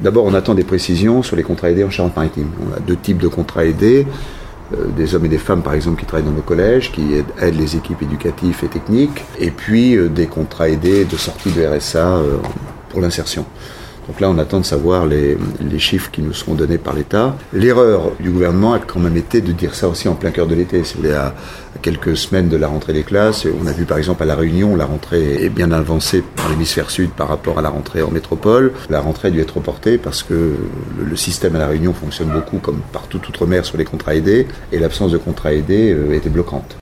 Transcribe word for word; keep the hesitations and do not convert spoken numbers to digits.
D'abord, on attend des précisions sur les contrats aidés en Charente-Maritime. On a deux types de contrats aidés. Euh, des hommes et des femmes, par exemple, qui travaillent dans nos collèges, qui aident, aident les équipes éducatives et techniques. Et puis, euh, des contrats aidés de sortie de R S A euh, pour l'insertion. Donc là, on attend de savoir les, les chiffres qui nous seront donnés par l'État. L'erreur du gouvernement a quand même été de dire ça aussi en plein cœur de l'été. Si vous voulez, à, à quelques semaines de la rentrée des classes, on a vu par exemple à La Réunion, la rentrée est bien avancée par l'hémisphère sud par rapport à la rentrée en métropole. La rentrée a dû être reportée parce que le, le système à La Réunion fonctionne beaucoup comme partout outre-mer sur les contrats aidés, et l'absence de contrats aidés euh, était bloquante.